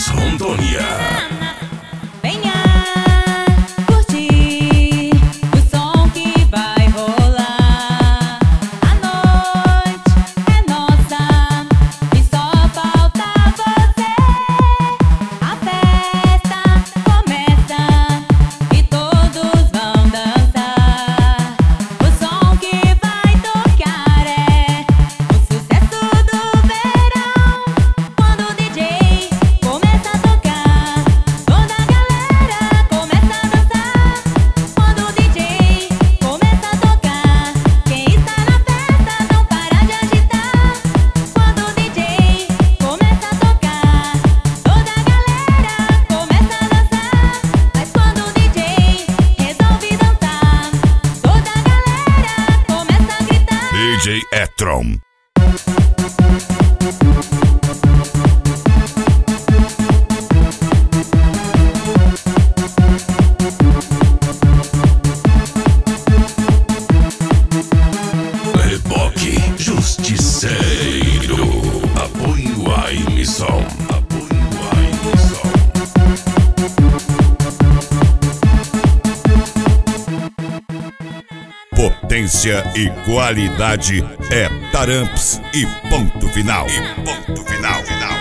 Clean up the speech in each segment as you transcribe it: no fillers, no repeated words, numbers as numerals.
Rondônia. Venha curtir o som que vai rolar. A noite é nossa e só falta você. A festa começa e todos vão dançar. O som que vai tocar é o sucesso do verão. Quando o DJ começa a tocar, toda a galera começa a dançar. Quando o DJ começa a tocar, quem está na festa não para de agitar. Quando o DJ começa a tocar, toda a galera começa a dançar. Mas quando o DJ resolve dançar, toda a galera começa a gritar. DJ Etron. Reboque Justiceiro. Apoio à emissão. Potência e qualidade é Taramps e ponto final.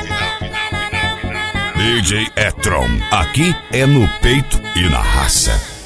DJ Etron. Aqui é no peito e na raça.